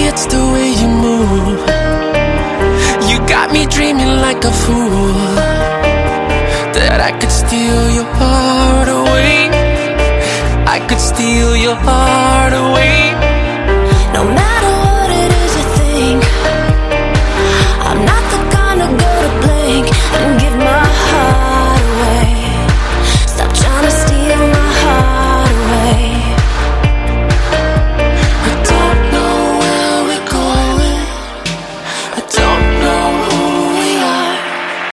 it's the way you move. You got me dreaming like a fool that I could steal your heart away. I could steal your heart away.